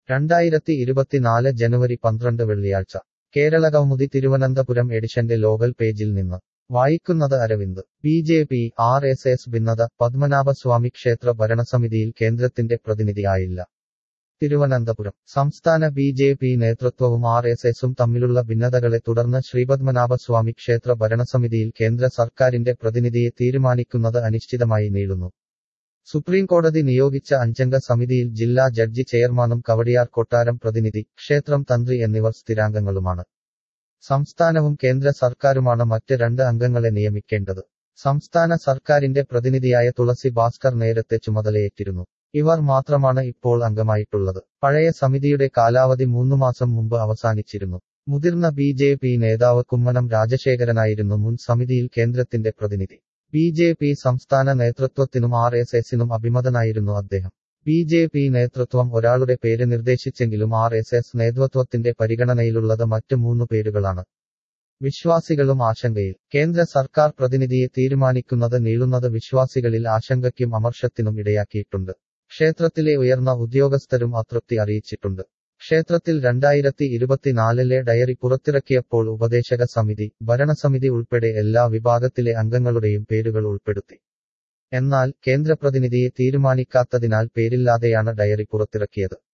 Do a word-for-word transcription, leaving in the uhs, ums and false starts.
രണ്ടായിരത്തി ഇരുപത്തിനാല് ജനുവരി പന്ത്രണ്ട് വെള്ളിയാഴ്ച കേരളകൗമുദി തിരുവനന്തപുരം എഡിഷന്റെ ലോകൽ പേജിൽ നിന്ന് വായിക്കുന്നത് Aravind. B J P R S S ഭിന്നത, പത്മനാഭസ്വാമി ക്ഷേത്ര ഭരണസമിതിയിൽ കേന്ദ്രത്തിന്റെ പ്രതിനിധി ആയില്ല. തിരുവനന്തപുരം. സംസ്ഥാന ബി ജെ പി നേതൃത്വവും ആർ എസ് എസും തമ്മിലുള്ള ഭിന്നതകളെ തുടർന്ന് ശ്രീപത്മനാഭസ്വാമി ക്ഷേത്ര ഭരണസമിതിയിൽ കേന്ദ്ര സർക്കാരിന്റെ പ്രതിനിധിയെ തീരുമാനിക്കുന്നത് അനിശ്ചിതമായി നീളുന്നു. സുപ്രീംകോടതി നിയോഗിച്ച അഞ്ചംഗ സമിതിയിൽ ജില്ലാ ജഡ്ജി ചെയർമാനും കവടിയാർ കൊട്ടാരം പ്രതിനിധി, ക്ഷേത്രം തന്ത്രി എന്നിവർ സ്ഥിരാംഗങ്ങളുമാണ്. സംസ്ഥാനവും കേന്ദ്ര സർക്കാരുമാണ് മറ്റ് രണ്ട് അംഗങ്ങളെ നിയമിക്കേണ്ടത്. സംസ്ഥാന സർക്കാരിന്റെ പ്രതിനിധിയായ തുളസി ഭാസ്കർ നേരത്തെ ചുമതലയേറ്റിരുന്നു. ഇവർ മാത്രമാണ് ഇപ്പോൾ അംഗമായിട്ടുള്ളത്. പഴയ സമിതിയുടെ കാലാവധി മൂന്നുമാസം മുമ്പ് അവസാനിച്ചിരുന്നു. മുതിർന്ന ബി ജെ പി നേതാവ് കുമ്മനം രാജശേഖരനായിരുന്നു മുൻ സമിതിയിൽ കേന്ദ്രത്തിന്റെ പ്രതിനിധി. ബി ജെ പി സംസ്ഥാന നേതൃത്വത്തിനും ആർ എസ് എസിനും അഭിമതനായിരുന്നു അദ്ദേഹം. ബി ജെ പി നേതൃത്വം ഒരാളുടെ പേര് നിർദ്ദേശിച്ചെങ്കിലും ആർ എസ് എസ് നേതൃത്വത്തിന്റെ പരിഗണനയിലുള്ളത് മറ്റ് മൂന്നു പേരുകളാണ്. വിശ്വാസികളും ആശങ്കയിൽ. കേന്ദ്ര സർക്കാർ പ്രതിനിധിയെ തീരുമാനിക്കുന്നത് നീളുന്നത് വിശ്വാസികളിൽ ആശങ്കയ്ക്കും അമർഷത്തിനും ഇടയാക്കിയിട്ടുണ്ട്. ക്ഷേത്രത്തിലെ ഉയർന്ന ഉദ്യോഗസ്ഥരും അതൃപ്തി അറിയിച്ചിട്ടുണ്ട്. ക്ഷേത്രത്തിൽ രണ്ടായിരത്തി ഇരുപത്തിനാലിലെ ഡയറി പുറത്തിറക്കിയപ്പോൾ ഉപദേശക സമിതി, ഭരണസമിതി ഉൾപ്പെടെ എല്ലാ വിഭാഗത്തിലെ അംഗങ്ങളുടെയും പേരുകൾ ഉൾപ്പെടുത്തി. എന്നാൽ കേന്ദ്രപ്രതിനിധിയെ തീരുമാനിക്കാത്തതിനാൽ പേരില്ലാതെയാണ് ഡയറി പുറത്തിറക്കിയത്.